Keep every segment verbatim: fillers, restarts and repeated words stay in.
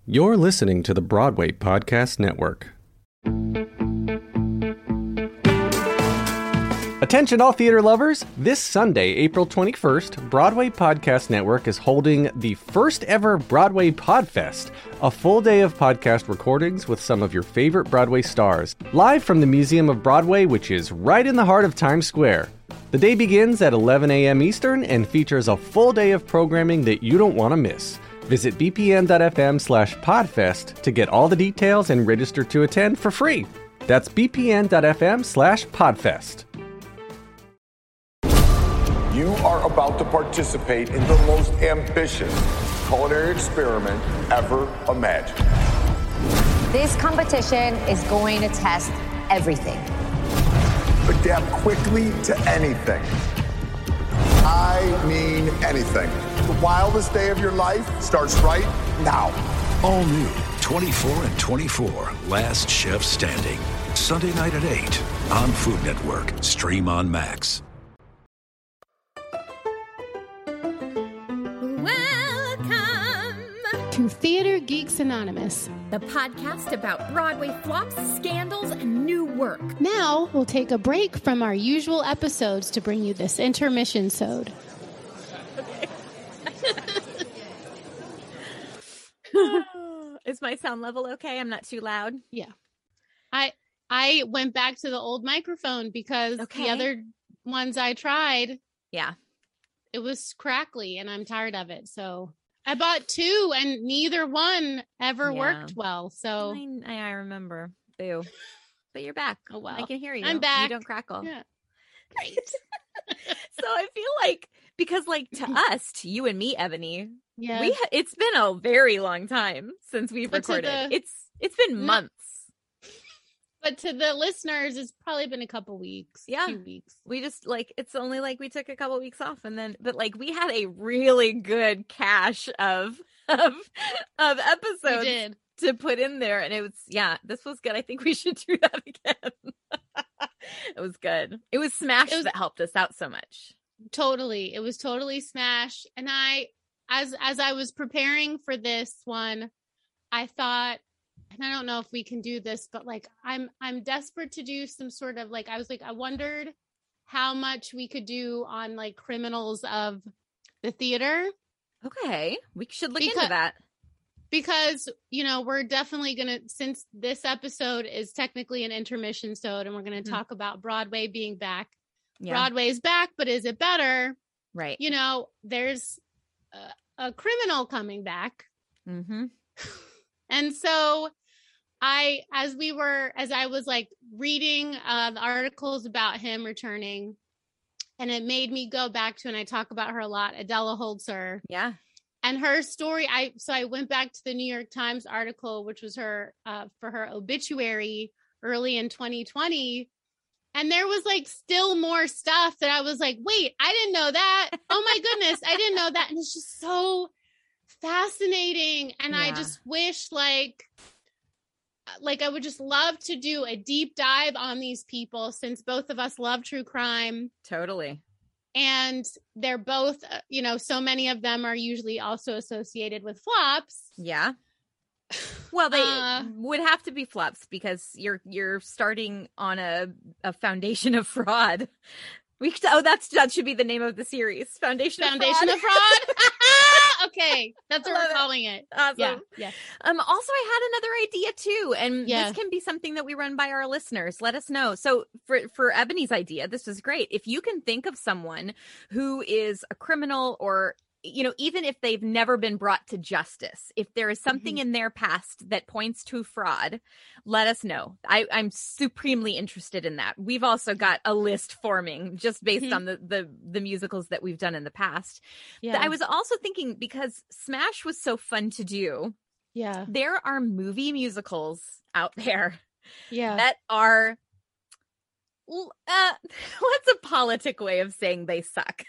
You're listening to the Broadway Podcast Network. Attention all theater lovers! This Sunday, April twenty-first, Broadway Podcast Network is holding the first ever Broadway Podfest, a full day of podcast recordings with some of your favorite Broadway stars, live from the Museum of Broadway, which is right in the heart of Times Square. The day begins at eleven a.m. Eastern and features a full day of programming that you don't want to miss. Visit bpn.fm slash podfest to get all the details and register to attend for free. That's bpn.fm slash podfest. You are about to participate in the most ambitious culinary experiment ever imagined. This competition is going to test everything. Adapt quickly to anything. I mean anything. The wildest day of your life starts right now. All new, twenty-four and twenty-four, Last Chef Standing. Sunday night at eight on Food Network. Stream on Max. To Theater Geeks Anonymous, the podcast about Broadway flops, scandals, and new work. Now we'll take a break from our usual episodes to bring you this intermission-sode. Is my sound level okay? I'm not too loud? Yeah. I I went back to the old microphone because okay. the other ones I tried, yeah, it was crackly and I'm tired of it, so... I bought two, and neither one ever yeah. worked well. So I, I remember. Boo. But you're back. Oh well, I can hear you. I'm back. You don't crackle. Yeah. Great. So I feel like because, like, to us, to you and me, Ebony, yeah, we ha- it's been a very long time since we've but recorded. The, it's it's been no, months. But to the listeners, it's probably been a couple weeks. Yeah. Two weeks. We just like, it's only like we took a couple weeks off and then, but like we had a really good cache of, of, of episodes we did. to put in there. And it was, yeah, this was good. I think we should do that again. It was good. It was Smash it was, that helped us out so much. Totally. It was totally Smash. And I, as, as I was preparing for this one, I thought, and I don't know if we can do this, but like, I'm, I'm desperate to do some sort of like, I was like, I wondered how much we could do on like criminals of the theater. Okay. We should look because, into that. Because, you know, we're definitely going to, since this episode is technically an intermission sode and we're going to mm-hmm. talk about Broadway being back. Yeah. Broadway is back, but is it better? Right. You know, there's a, a criminal coming back. Mm-hmm. And so I, as we were, as I was like reading uh, the articles about him returning, and it made me go back to, and I talk about her a lot, Adela Holzer. Yeah. And her story, I, so I went back to the New York Times article, which was her, uh, for her obituary early in twenty twenty. And there was like still more stuff that I was like, wait, I didn't know that. Oh my goodness, I didn't know that. And it's just so fascinating. And yeah. I just wish like, like I would just love to do a deep dive on these people since both of us love true crime. Totally. And they're both, you know, so many of them are usually also associated with flops. Yeah. Well, they uh, would have to be flops because you're you're starting on a, a foundation of fraud. We oh, that's that should be the name of the series. Foundation Foundation of Fraud. Of fraud? Okay, that's what we're it. calling it. Awesome. Yeah, yeah. Um. Also, I had another idea too, and yeah. this can be something that we run by our listeners. Let us know. So, for for Ebony's idea, this is great. If you can think of someone who is a criminal, or you know, even if they've never been brought to justice, if there is something mm-hmm. in their past that points to fraud, let us know. I, I'm supremely interested in that. We've also got a list forming just based mm-hmm. on the, the the musicals that we've done in the past. Yeah. I was also thinking, because Smash was so fun to do, yeah, there are movie musicals out there yeah. that are, uh, what's a politic way of saying they suck?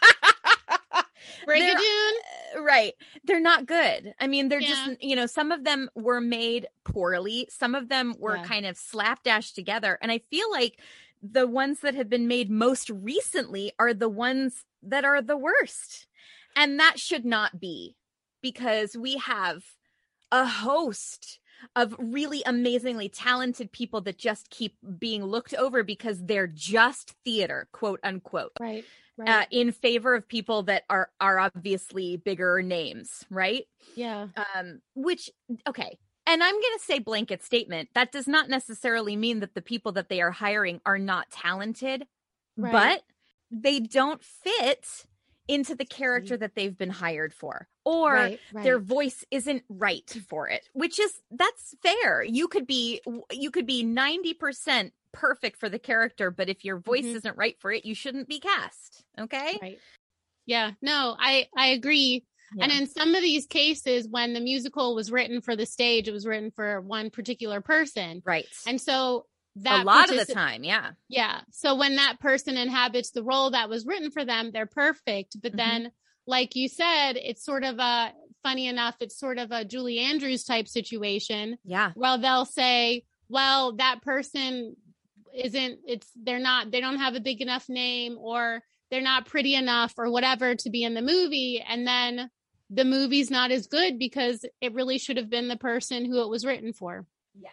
Brigadoon? Uh, right. They're not good. I mean, they're yeah. just, you know, some of them were made poorly. Some of them were yeah. kind of slapdash together. And I feel like the ones that have been made most recently are the ones that are the worst. And that should not be, because we have a host of really amazingly talented people that just keep being looked over because they're just theater, quote unquote. Right. Right. Uh, in favor of people that are are obviously bigger names, right? Yeah. Um, which, okay. And I'm going to say blanket statement. That does not necessarily mean that the people that they are hiring are not talented, Right. but they don't fit into the character that they've been hired for, or Right, right. their voice isn't right for it, which is, that's fair. You could be, you could be ninety percent perfect for the character, but if your voice Mhm. isn't right for it, you shouldn't be cast. Okay. Right. Yeah. No, I, I agree. Yeah. And in some of these cases, when the musical was written for the stage, it was written for one particular person. Right. And so that a lot of partic- the time. Yeah. Yeah. So when that person inhabits the role that was written for them, they're perfect. But Mhm. then, like you said, it's sort of a, funny enough, it's sort of a Julie Andrews type situation. Yeah. Well, they'll say, well, that person isn't, it's, they're not, they don't have a big enough name, or they're not pretty enough or whatever to be in the movie. And then the movie's not as good because it really should have been the person who it was written for. Yes.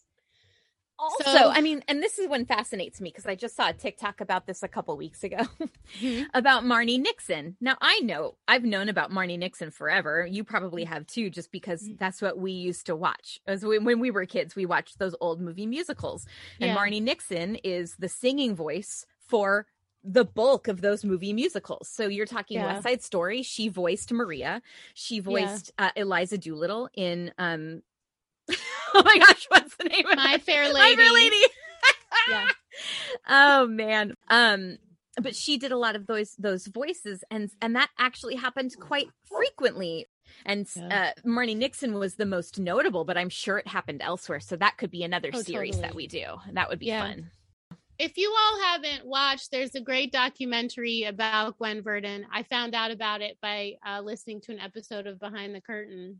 Also, So- I mean, and this is one fascinates me because I just saw a TikTok about this a couple weeks ago Mhm. about Marnie Nixon. Now, I know I've known about Marnie Nixon forever. You probably have too, just because that's what we used to watch. As we, when we were kids, we watched those old movie musicals. And Yeah. Marnie Nixon is the singing voice for the bulk of those movie musicals. So you're talking Yeah. West Side Story. She voiced Maria. She voiced uh, Eliza Doolittle in um oh my gosh, what's the name of My it? Fair My Fair Lady. Lady. Yeah. Oh man. Um but she did a lot of those those voices, and and that actually happened quite frequently. And Yeah. uh, Marnie Nixon was the most notable, but I'm sure it happened elsewhere. So that could be another Oh, series totally. that we do. That would be Yeah. fun. If you all haven't watched, there's a great documentary about Gwen Verdon. I found out about it by uh, listening to an episode of Behind the Curtain.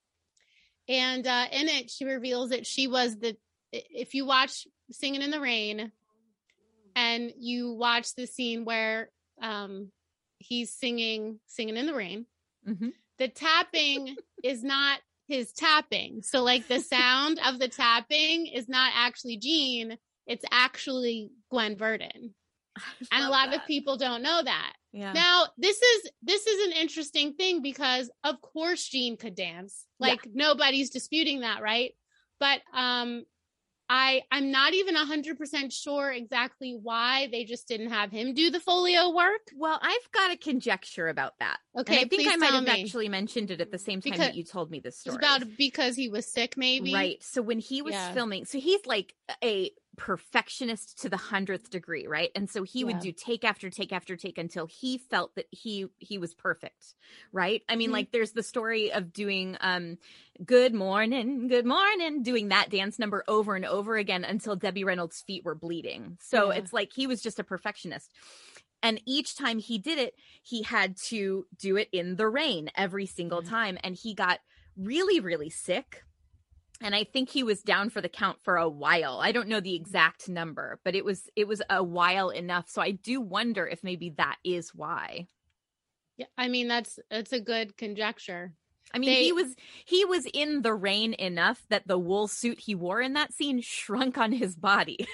And uh, in it, she reveals that she was the, if you watch Singing in the Rain and you watch the scene where um, he's singing, Singing in the Rain, Mm-hmm. the tapping is not his tapping. So like the sound of the tapping is not actually Gene. It's actually Gwen Verdon. And a lot of people don't know that. Yeah. Now, this is this is an interesting thing because of course Gene could dance. Like nobody's disputing that, right? But um I I'm not even one hundred percent sure exactly why they just didn't have him do the folio work. Well, I've got a conjecture about that. Okay, And I think please I might tell have me. actually mentioned it at the same time Because- that you told me this It's story. about because he was sick, maybe. Right. So when he was Yeah. filming, so he's like a perfectionist to the hundredth degree, right? And so he would Yeah. do take after take after take until he felt that he he was perfect, right? I mean, Mhm. like there's the story of doing um good morning, good morning, doing that dance number over and over again until Debbie Reynolds' feet were bleeding. So Yeah. it's like he was just a perfectionist. And each time he did it, he had to do it in the rain every single Yeah. time. And he got really, really sick. And I think he was down for the count for a while. I don't know the exact number, but it was it was a while enough. So I do wonder if maybe that is why. Yeah, I mean that's that's a good conjecture. I mean, They- he was he was in the rain enough that the wool suit he wore in that scene shrunk on his body.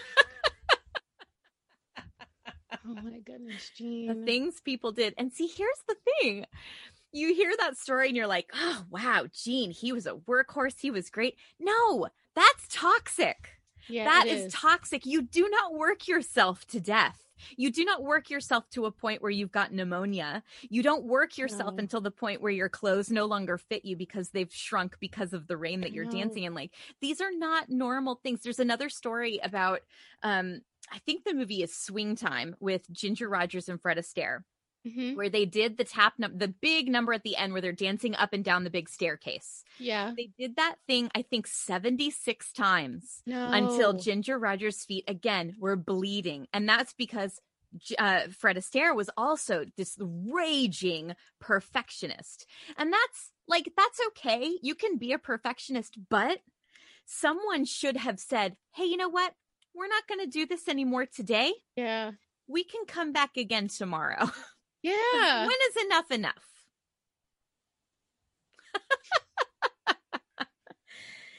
Oh my goodness, The Gene. things people did. And see, here's the thing. You hear that story and you're like, oh, wow, Gene, he was a workhorse. He was great. No, that's toxic. Yeah, That it is toxic. You do not work yourself to death. You do not work yourself to a point where you've got pneumonia. You don't work yourself No. until the point where your clothes no longer fit you because they've shrunk because of the rain that you're No. dancing in. Like, these are not normal things. There's another story about, um, I think the movie is Swing Time with Ginger Rogers and Fred Astaire, Mhm. where they did the tap, num- the big number at the end where they're dancing up and down the big staircase. Yeah. They did that thing, I think, seventy-six times No. until Ginger Rogers' feet again were bleeding. And that's because uh, Fred Astaire was also this raging perfectionist. And that's like, that's okay. You can be a perfectionist, but someone should have said, hey, you know what? We're not going to do this anymore today. Yeah. We can come back again tomorrow. Yeah. When is enough enough?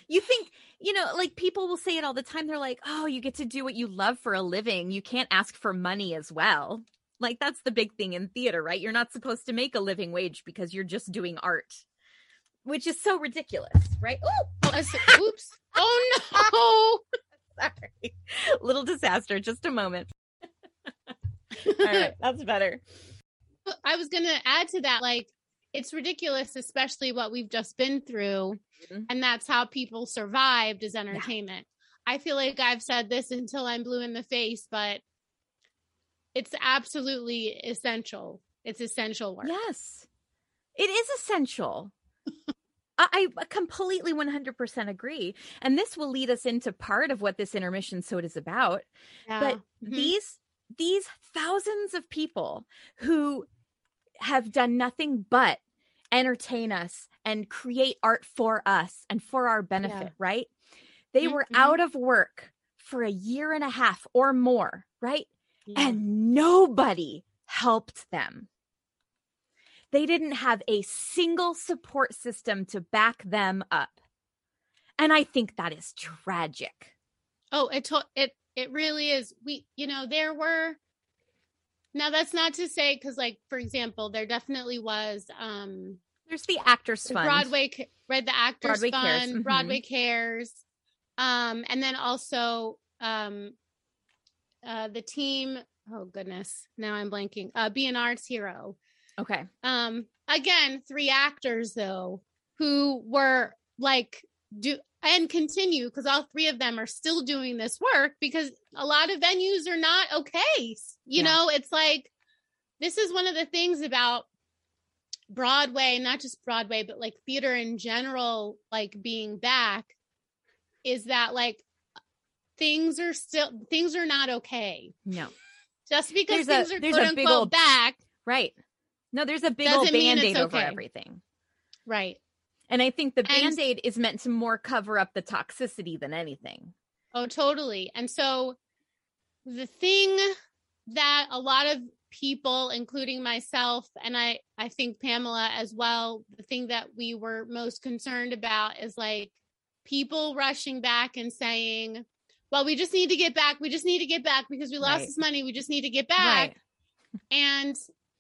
You think, you know, like people will say it all the time. They're like, oh, you get to do what you love for a living. You can't ask for money as well. Like, that's the big thing in theater, right? You're not supposed to make a living wage because you're just doing art, which is so ridiculous, right? Oh, oops. Oh, no. Sorry. Little disaster. Just a moment. All right. That's better. I was going to add to that, like, it's ridiculous, especially what we've just been through. Mm-hmm. And that's how people survived as entertainment. Yeah. I feel like I've said this until I'm blue in the face, but it's absolutely essential. It's essential work. Yes, it is essential. I completely one hundred percent agree. And this will lead us into part of what this intermission soda is about. Yeah. But mm-hmm. these these thousands of people who have done nothing but entertain us and create art for us and for our benefit, yeah. right? They mm-hmm. were out of work for a year and a half or more, right? Yeah. And nobody helped them. They didn't have a single support system to back them up. And I think that is tragic. Oh, it to- it it really is. We, you know, there were, now that's not to say, because like, for example, there definitely was, um, there's the Actors Fund. Broadway, right, the Actors Broadway Fund, Cares. Mm-hmm. Broadway Cares. Um, and then also um, uh, the team, oh goodness, now I'm blanking, uh, Be an Arts Hero. Okay. Um, again, three actors though, who were like, do and continue, because all three of them are still doing this work, because a lot of venues are not okay. You yeah. know, it's like, this is one of the things about Broadway, not just Broadway, but like theater in general, like being back, is that like things are still, things are not okay. No. Just because there's things a, are there's quote a big unquote old, back. Right. No, there's a big old Band-Aid okay. over everything. Right. And I think the and, Band-Aid is meant to more cover up the toxicity than anything. Oh, totally. And so the thing that a lot of people, including myself, and I, I think Pamela as well, the thing that we were most concerned about is like people rushing back and saying, well, we just need to get back. We just need to get back because we lost right. this money. We just need to get back. Right. And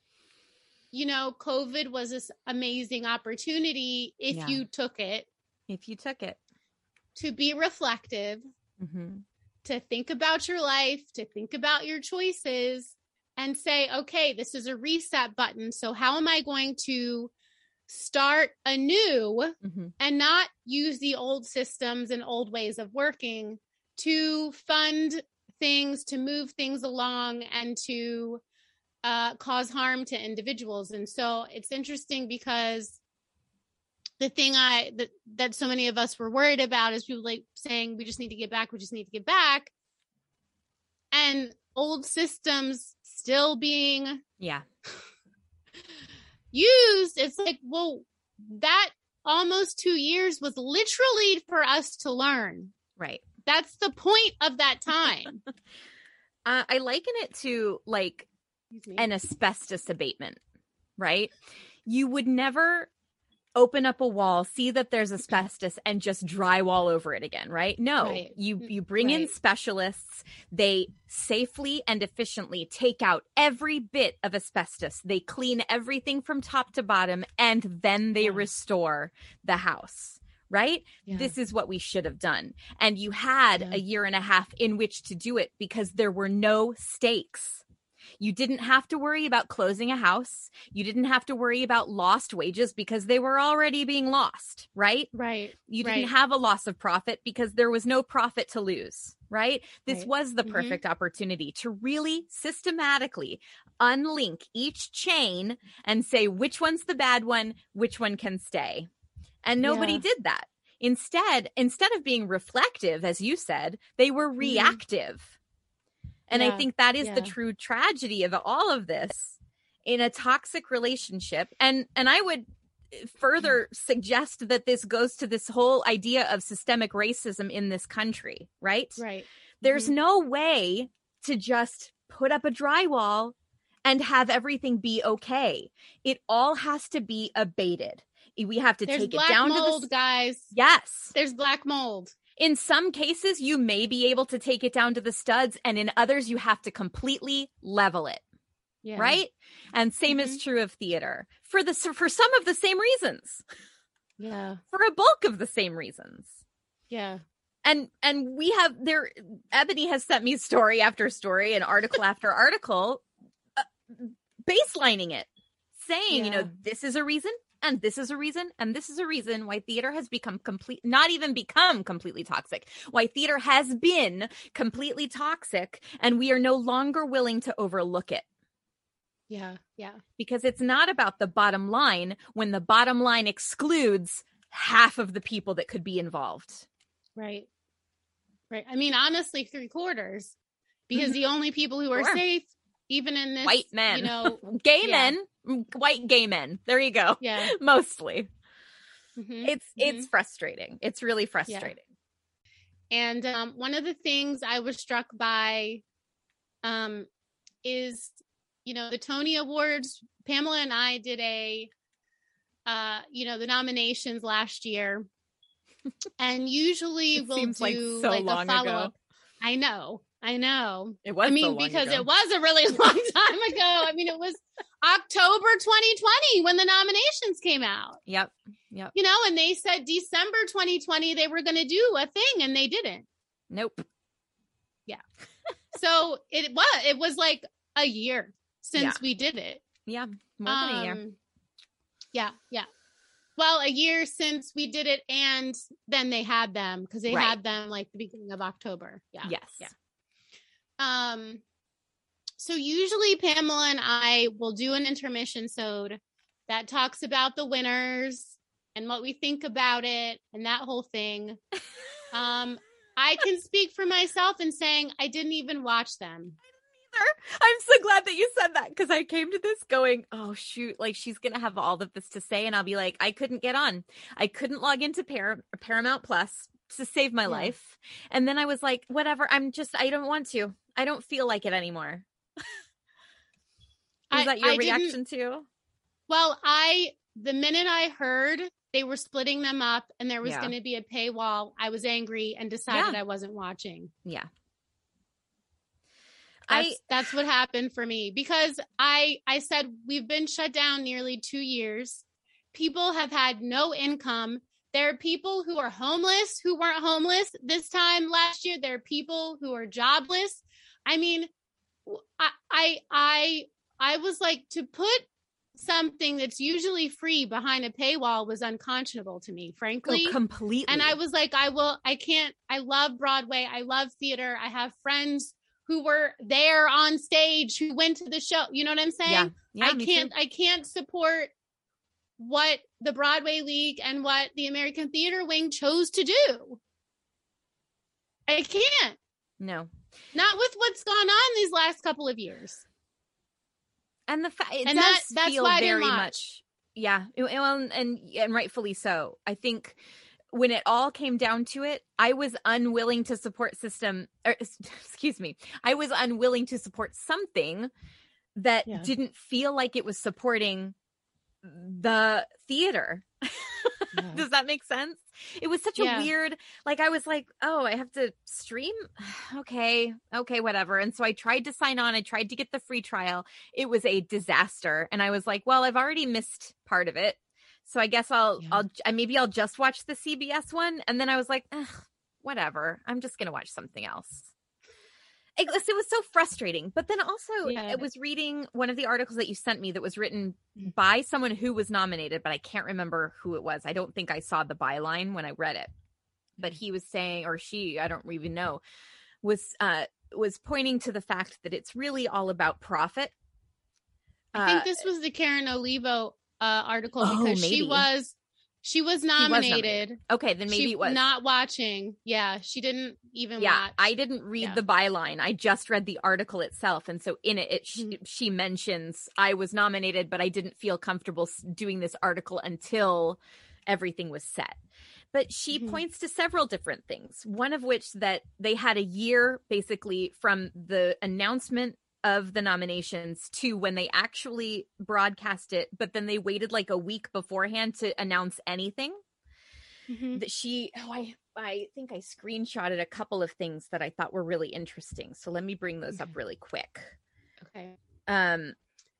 you know, COVID was this amazing opportunity if yeah. you took it. If you took it. To be reflective, mm-hmm. to think about your life, to think about your choices, and say, okay, this is a reset button. So how am I going to start anew mm-hmm. and not use the old systems and old ways of working to fund things, to move things along, and to Uh, cause harm to individuals. And so it's interesting because the thing I that, that so many of us were worried about is people like saying we just need to get back, we just need to get back, and old systems still being yeah used. It's like, well, that almost two years was literally for us to learn. Right. That's the point of that time. uh, I liken it to like an asbestos abatement, right? You would never open up a wall, see that there's asbestos, and just drywall over it again, right? No, right. you you bring right. in specialists. They safely and efficiently take out every bit of asbestos. They clean everything from top to bottom, and then they yeah. restore the house, right? Yeah. This is what we should have done. And you had yeah. a year and a half in which to do it because there were no stakes. You didn't have to worry about closing a house. You didn't have to worry about lost wages because they were already being lost, right? Right. You didn't right. have a loss of profit because there was no profit to lose, right? This right. was the perfect mm-hmm. opportunity to really systematically unlink each chain and say which one's the bad one, which one can stay. And nobody yeah. did that. Instead, instead of being reflective, as you said, they were reactive. Mm-hmm. And yeah, I think that is yeah. the true tragedy of all of this in a toxic relationship. And and I would further suggest that this goes to this whole idea of systemic racism in this country, right? Right. There's mm-hmm. no way to just put up a drywall and have everything be okay. It all has to be abated. We have to There's take black it down mold, to the guys. Yes. There's black mold. In some cases, you may be able to take it down to the studs, and in others, you have to completely level it. Yeah. Right? And same Mhm. is true of theater for the for some of the same reasons. Yeah. For a bulk of the same reasons. Yeah. And and we have there Ebony has sent me story after story and article after article uh, baselining it, saying, you know, Yeah. this is a reason and this is a reason and this is a reason why theater has become complete not even become completely toxic. Why theater has been completely toxic, and we are no longer willing to overlook it. Yeah. Yeah. Because it's not about the bottom line when the bottom line excludes half of the people that could be involved. Right. Right. I mean, honestly, three quarters, because the only people who are Sure. safe, even in this, White men, you know, gay yeah. men, white gay men. There you go. Yeah. Mostly. Mhm, It's mhm. it's frustrating. It's really frustrating. And um, one of the things I was struck by um, is, you know, the Tony Awards. Pamela and I did a, uh, you know, the nominations last year. And usually It we'll seems do like so like long a ago. follow up. I know. I know. It was I mean, so long because ago. it was a really long time ago. I mean, it was October twenty twenty when the nominations came out. Yep. Yep. You know, and they said December twenty twenty they were going to do a thing, and they didn't. Nope. So it was it was like a year since Yeah. we did it. Yeah. More than a year. Um, Yeah, yeah. Well, a year since we did it, and then they had them because they Right. had them like the beginning of October. Yeah. Yes. Yeah. Um. So usually Pamela and I will do an intermission sode that talks about the winners and what we think about it and that whole thing. Um, I can speak for myself in saying I didn't even watch them. I'm so glad that you said that, because I came to this going, oh shoot, like she's gonna have all of this to say, and I'll be like, I couldn't get on. I couldn't log into Par- Paramount Plus to save my Yeah. life. And then I was like, whatever, I'm just I don't want to. I don't feel like it anymore. Is I- that your I didn't- reaction too? Well, I the minute I heard they were splitting them up and there was Yeah. going to be a paywall, I was angry and decided Yeah. I wasn't watching. Yeah. That's, I that's what happened for me, because I I said we've been shut down nearly two years. People have had no income. There are people who are homeless who weren't homeless this time last year. There are people who are jobless. I mean, I I I, I was like, to put something that's usually free behind a paywall was unconscionable to me, frankly. oh, completely. And I was like, I will, I can't, I love Broadway. I love theater. I have friends who were there on stage, who went to the show. You know what I'm saying? yeah. Yeah, I me can't, too. I can't support what the Broadway League and what the American Theater Wing chose to do. I can't, No. not with what's gone on these last couple of years. And the fact it And does that- that's feel why I didn't very watch. much, yeah, and, and and and rightfully so. I think when it all came down to it, I was unwilling to support system. Or, excuse me, I was unwilling to support something that Yeah. didn't feel like it was supporting the theater. Yeah. Does that make sense? It was such Yeah. a weird, like, I was like, oh, I have to stream? Okay, okay, whatever. And so I tried to sign on. I tried to get the free trial. It was a disaster. And I was like, well, I've already missed part of it. So I guess I'll, Yeah. I'll, uh, maybe I'll just watch the C B S one. And then I was like, ugh, whatever. I'm just going to watch something else. It was, it was so frustrating. But then also, Yeah. I was reading one of the articles that you sent me that was written by someone who was nominated, but I can't remember who it was. I don't think I saw the byline when I read it. But he was saying, or she, I don't even know, was uh, was pointing to the fact that it's really all about profit. I think Uh, this was the Karen Olivo uh, article, Oh, because she maybe. was she was was nominated. nominated. Okay, then maybe she it was. not watching. Yeah, she didn't even Yeah, watch. I didn't read Yeah. the byline. I just read the article itself. And so in it, it she, Mhm. she mentions, I was nominated, but I didn't feel comfortable s- doing this article until everything was set. But she Mhm. points to several different things, one of which that they had a year basically from the announcement of the nominations to when they actually broadcast it, but then they waited like a week beforehand to announce anything. Mm-hmm. That she, oh, I, I think I screenshotted a couple of things that I thought were really interesting. So let me bring those up really quick. Okay. Um.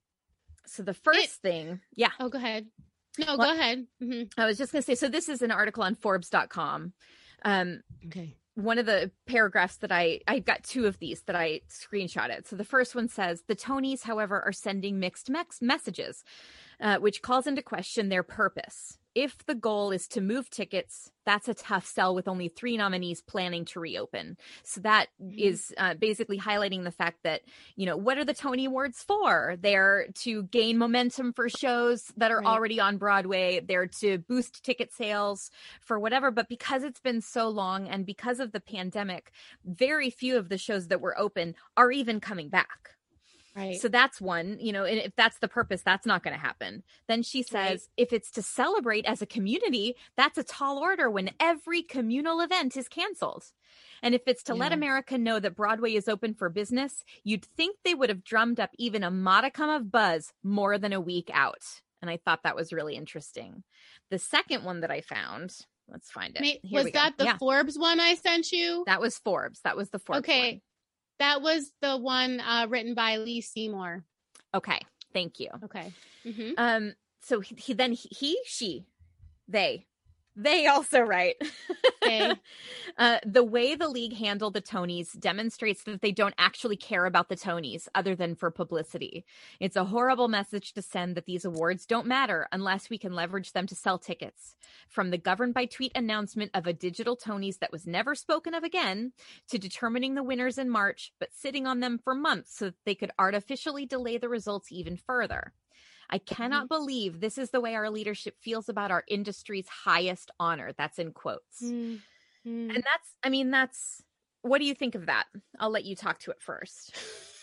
So the first it, thing, yeah. Oh, go ahead. No, well, go ahead. Mm-hmm. I was just gonna say. So this is an article on Forbes dot com. Um. Okay. One of the paragraphs that I, I've got two of these that I screenshotted. So the first one says, the Tonys, however, are sending mixed mex- messages, uh, which calls into question their purpose. If the goal is to move tickets, that's a tough sell with only three nominees planning to reopen. So that mm-hmm. is uh, basically highlighting the fact that, you know, what are the Tony Awards for? They're to gain momentum for shows that are right. already on Broadway. They're to boost ticket sales for whatever. But because it's been so long and because of the pandemic, very few of the shows that were open are even coming back. Right. So that's one, you know, and if that's the purpose, that's not going to happen. Then she says, right. if it's to celebrate as a community, that's a tall order when every communal event is canceled. And if it's to yeah. let America know that Broadway is open for business, you'd think they would have drummed up even a modicum of buzz more than a week out. And I thought that was really interesting. The second one that I found, let's find it. Mate, was that the yeah. Forbes one I sent you? That was Forbes. That was the Forbes okay. one. That was the one uh, written by Lee Seymour. Okay, thank you. Okay. Mm-hmm. Um. So he, he then he, he, she, they, they also write. Okay. uh, the way the league handled the Tonys demonstrates that they don't actually care about the Tonys other than for publicity. It's a horrible message to send that these awards don't matter unless we can leverage them to sell tickets. From the governed by tweet announcement of a digital Tonys that was never spoken of again, to determining the winners in March, but sitting on them for months so that they could artificially delay the results even further. I cannot mm-hmm. believe this is the way our leadership feels about our industry's highest honor. That's in quotes. Mm-hmm. And that's, I mean, that's, what do you think of that? I'll let you talk to it first.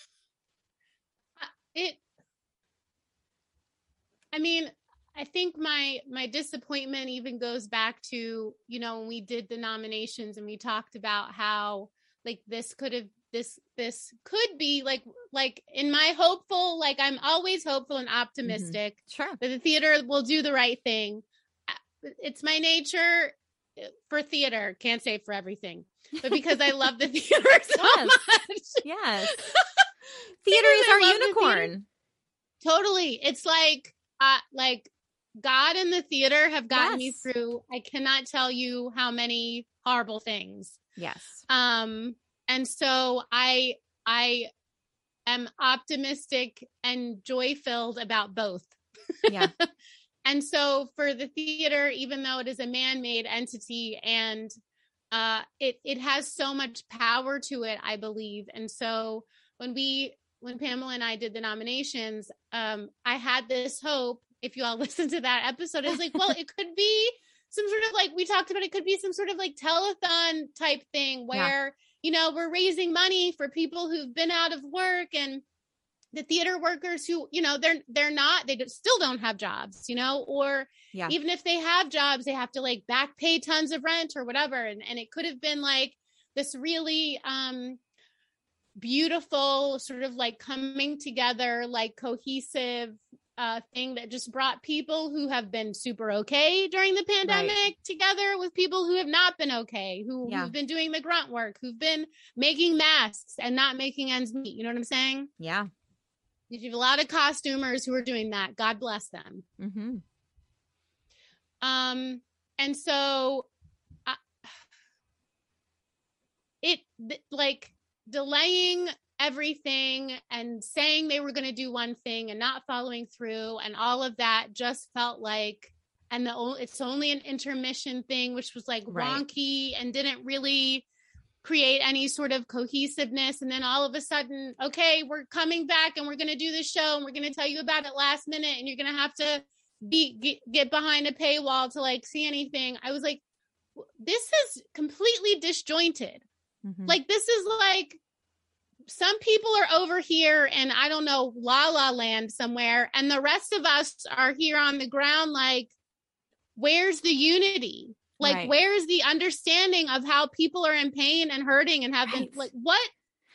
It, I mean, I think my, my disappointment even goes back to, you know, when we did the nominations and we talked about how like this could have this this could be like like in my hopeful, like I'm always hopeful and optimistic mm-hmm. sure. that the theater will do the right thing. It's my nature for theater, can't say for everything, but because I love the theater so yes. much. Yes. Theater is our unicorn. Totally. It's like uh like God and the theater have gotten yes. me through. I cannot tell you how many horrible things. Yes. Um And so I I am optimistic and joy-filled about both. Yeah. And so for the theater, even though it is a man-made entity and uh, it it has so much power to it, I believe. And so when we when Pamela and I did the nominations, um, I had this hope. If you all listen to that episode, it's like, well, it could be some sort of like we talked about. It could be some sort of like telethon type thing where. Yeah. You know, we're raising money for people who've been out of work and the theater workers who, you know, they're, they're not, they still don't have jobs, you know, or yeah. even if they have jobs, they have to like back pay tons of rent or whatever. And, and it could have been like this really um, beautiful sort of like coming together, like cohesive uh, thing that just brought people who have been super okay during the pandemic right. together with people who have not been okay, who, yeah. who've been doing the grunt work, who've been making masks and not making ends meet. You know what I'm saying? Yeah. You have a lot of costumers who are doing that. God bless them. Mm-hmm. Um, and so uh, it th- like delaying everything and saying they were going to do one thing and not following through and all of that just felt like, and the o- it's only an intermission thing, which was like right. wonky and didn't really create any sort of cohesiveness. And then all of a sudden, okay, we're coming back and we're going to do this show and we're going to tell you about it last minute. And you're going to have to be, get, get behind a paywall to like see anything. I was like, this is completely disjointed. Mm-hmm. Like, this is like, some people are over here and I don't know, La La Land somewhere. And the rest of us are here on the ground. Like, where's the unity? Like, right. where's the understanding of how people are in pain and hurting and have right. been like, what?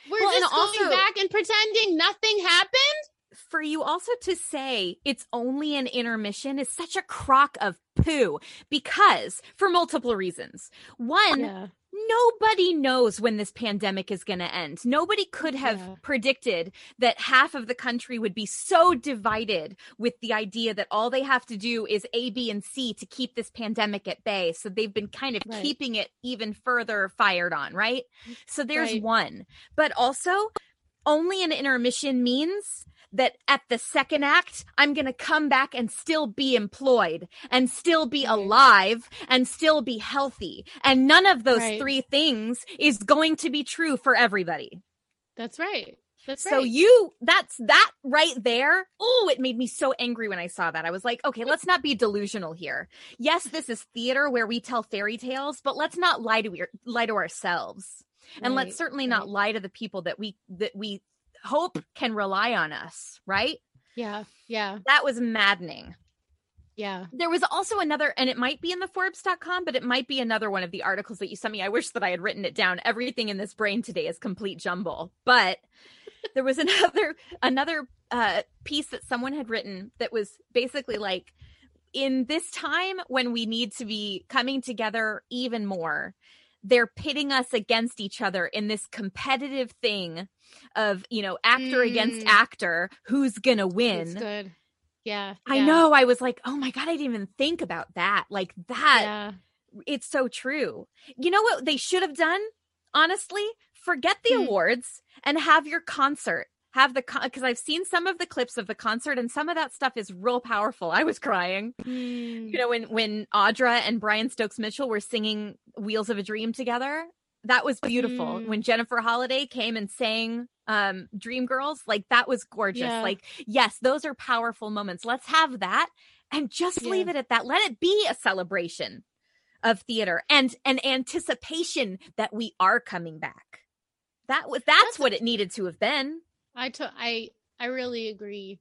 We're Well, and just going also- back and pretending nothing happened. For you also to say it's only an intermission is such a crock of poo, because for multiple reasons. One, Yeah. nobody knows when this pandemic is going to end. Nobody could have Yeah. predicted that half of the country would be so divided with the idea that all they have to do is A, B, and C to keep this pandemic at bay. So they've been kind of Right. keeping it even further fired on, right? So there's Right. one. But also, only an intermission means that at the second act, I'm going to come back and still be employed and still be Right. alive and still be healthy. And none of those Right. three things is going to be true for everybody. That's right. That's So right. you, that's that right there. Oh, it made me so angry when I saw that. I was like, okay, let's not be delusional here. Yes, this is theater where we tell fairy tales, but let's not lie to, lie to ourselves. And Right, let's certainly not right. lie to the people that we, that we hope can rely on us, right? Yeah. Yeah. That was maddening. Yeah. There was also another, and it might be in the Forbes dot com, but it might be another one of the articles that you sent me. I wish that I had written it down. Everything in this brain today is complete jumble. But there was another another uh, piece that someone had written that was basically like, in this time when we need to be coming together even more, they're pitting us against each other in this competitive thing of, you know, actor Mm. against actor, who's gonna win. That's good. Yeah. I yeah, know. I was like, oh my God, I didn't even think about that. Like that, Yeah. it's so true. You know what they should have done? Honestly, forget the Hmm. awards and have your concert. Have the, because I've seen some of the clips of the concert and some of that stuff is real powerful. I was crying. Mm. You know, when, when Audra and Brian Stokes Mitchell were singing Wheels of a Dream together, that was beautiful. Mm. When Jennifer Holliday came and sang um, Dreamgirls, like that was gorgeous. Yeah. Like, yes, those are powerful moments. Let's have that and just Yeah. leave it at that. Let it be a celebration of theater and an anticipation that we are coming back. That was, that's, That's- what it needed to have been. I to- I I really agree.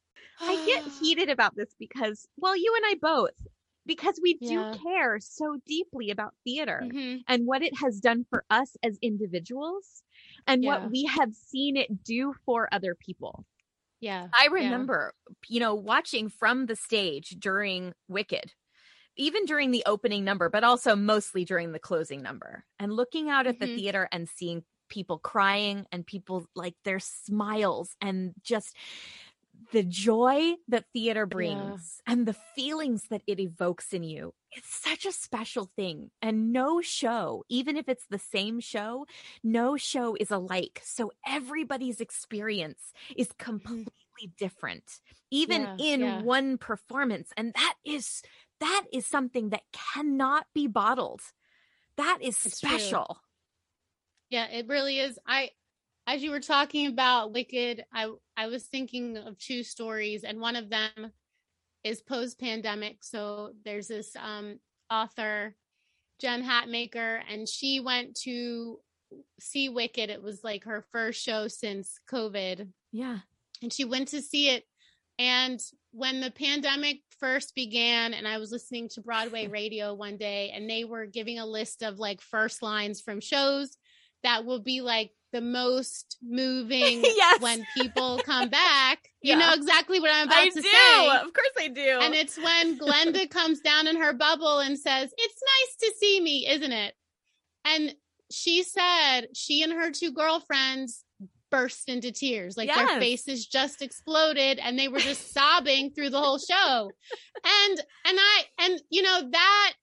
I get heated about this because, well, you and I both, because we do Yeah. care so deeply about theater Mhm. and what it has done for us as individuals and Yeah. what we have seen it do for other people. Yeah. I yeah. remember, you know, watching from the stage during Wicked, even during the opening number, but also mostly during the closing number, and looking out at the Mhm. theater and seeing people crying and people like their smiles and just the joy that theater brings and the feelings that it evokes in you. It's such a special thing. And no show, even if it's the same show, no show is alike. So everybody's experience is completely different, even Yeah, in yeah. one performance. And that is, that is something that cannot be bottled. That is It's true. special. Yeah, it really is. I, as you were talking about Wicked, I I was thinking of two stories, and one of them is post-pandemic. So there's this um, author, Jen Hatmaker, and she went to see Wicked. It was like her first show since COVID, Yeah. and she went to see it. And when the pandemic first began, and I was listening to Broadway radio one day, and they were giving a list of like first lines from shows that will be like the most moving Yes. when people come back. You Yeah. know exactly what I'm about I to do. say. Of course I do. And it's when Glenda comes down in her bubble and says, "It's nice to see me, isn't it?" And she said she and her two girlfriends burst into tears. Like their Yes. faces just exploded and they were just sobbing through the whole show. And and I and you know that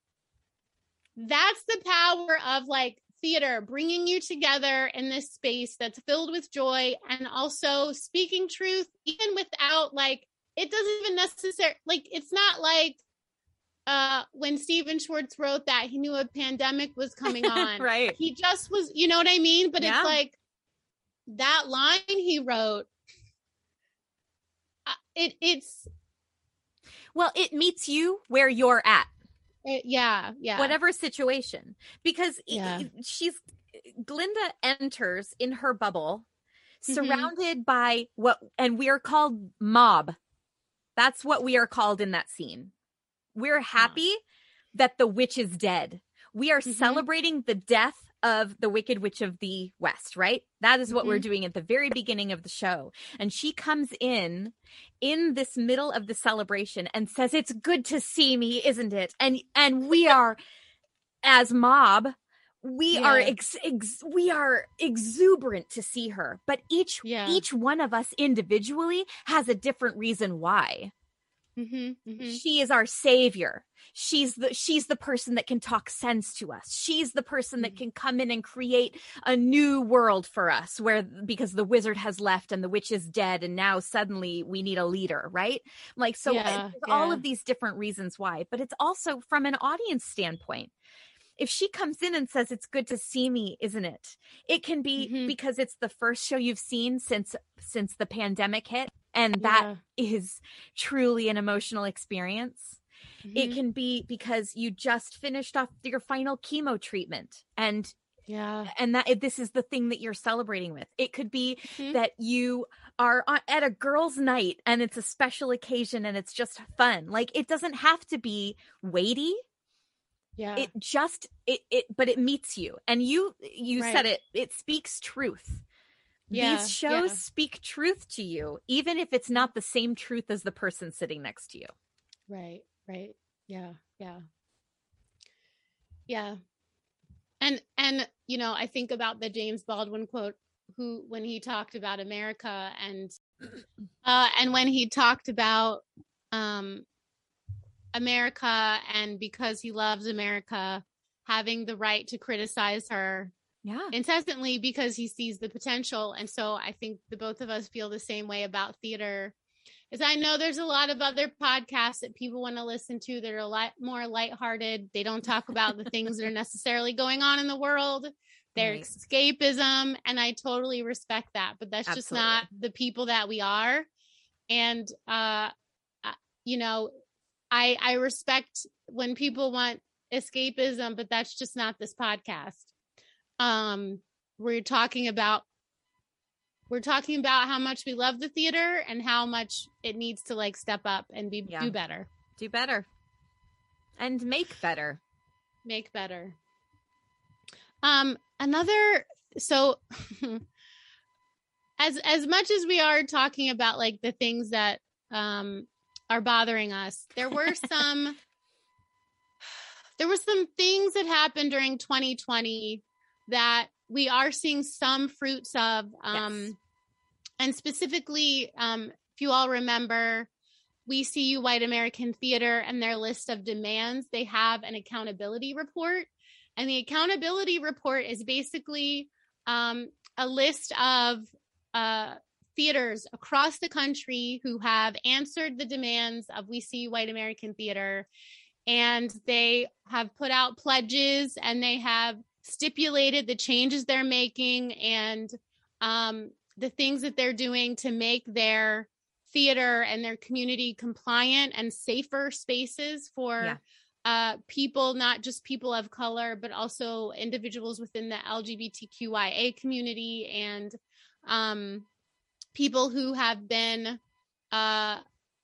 that's the power of like theater, bringing you together in this space that's filled with joy and also speaking truth, even without like, it doesn't even necessarily, like, it's not like uh, when Stephen Schwartz wrote that, he knew a pandemic was coming on. Right. He just was, you know what I mean? But Yeah. it's like that line he wrote, uh, it it's, Well, it meets you where you're at. it, yeah, yeah. Whatever situation, because Yeah. i- she's Glinda enters in her bubble Mhm. surrounded by what, and we are called mob. That's what we are called in that scene. We're happy that the witch is dead. We are Mhm. celebrating the death of the Wicked Witch of the West, right? That is what Mhm. we're doing at the very beginning of the show. And she comes in in this middle of the celebration and says, "It's good to see me, isn't it?" And and we are, as mob, we are Yeah. ex, ex, we are exuberant to see her. But each Yeah. each one of us individually has a different reason why. Mhm. Mhm. She is our savior. She's the she's the person that can talk sense to us. She's the person that can come in and create a new world for us, where because the wizard has left and the witch is dead, and now suddenly we need a leader, right? Like, so Yeah, uh, there's all yeah. of these different reasons why, but it's also from an audience standpoint. If she comes in and says, "It's good to see me, isn't it?" It can be Mhm. because it's the first show you've seen since since the pandemic hit, and that Yeah. is truly an emotional experience. It Mhm. can be because you just finished off your final chemo treatment, and Yeah. and that this is the thing that you're celebrating with. It could be Mhm. that you are on- at a girls' night and it's a special occasion and it's just fun. Like, it doesn't have to be weighty. Yeah. It just it it but it meets you, and you you said Right. it. It speaks truth. Yeah, These shows yeah. speak truth to you, even if it's not the same truth as the person sitting next to you. Right. Right. Yeah. Yeah. Yeah. And and you know, I think about the James Baldwin quote, who when he talked about America and uh and when he talked about um America, and because he loves America, having the right to criticize her Yeah. incessantly because he sees the potential. And so I think the both of us feel the same way about theater. Is I know there's a lot of other podcasts that people want to listen to that are a lot more lighthearted. They don't talk about the things that are necessarily going on in the world. Their Right. escapism, and I totally respect that. But that's just Absolutely. not the people that we are. And uh, uh, you know, I I respect when people want escapism, but that's just not this podcast. Um, we're talking about we're talking about how much we love the theater and how much it needs to like step up and be Yeah. do better, Do better. And make better. make better. Um, another so as as much as we are talking about like the things that um are bothering us, there were some there were some things that happened during twenty twenty that we are seeing some fruits of. Um, Yes. And specifically, um, if you all remember, We See You White American Theater and their list of demands, they have an accountability report. And the accountability report is basically um, a list of uh, theaters across the country who have answered the demands of We See You White American Theater. And they have put out pledges, and they have stipulated the changes they're making and um, the things that they're doing to make their theater and their community compliant and safer spaces for Yeah. uh, people, not just people of color, but also individuals within the L G B T Q I A community, and um, people who have been uh,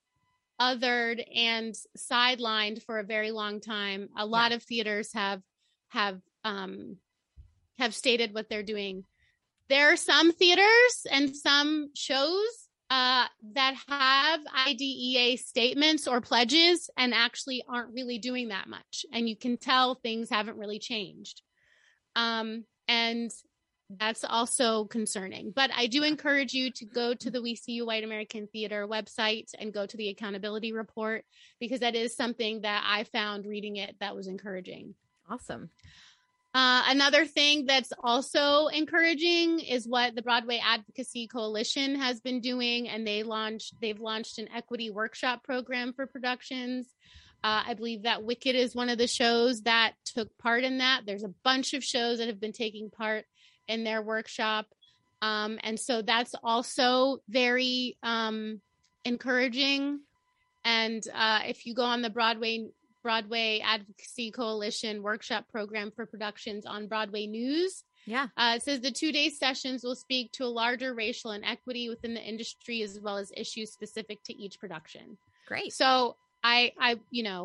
othered and sidelined for a very long time. A lot Yeah. of theaters have have um, have stated what they're doing. There are some theaters and some shows uh, that have I D E A statements or pledges and actually aren't really doing that much. And you can tell things haven't really changed. Um, and that's also concerning. But I do encourage you to go to the We See You White American Theater website and go to the accountability report, because that is something that I found reading it that was encouraging. Awesome. Uh, another thing that's also encouraging is what the Broadway Advocacy Coalition has been doing, and they launched they've launched an equity workshop program for productions. Uh, I believe that Wicked is one of the shows that took part in that. There's a bunch of shows that have been taking part in their workshop, um, and so that's also very um, encouraging. And uh, if you go on the Broadway Broadway Advocacy Coalition workshop program for productions on Broadway News, Yeah. uh, it says the two-day sessions will speak to a larger racial inequity within the industry, as well as issues specific to each production. Great. So I, I, you know,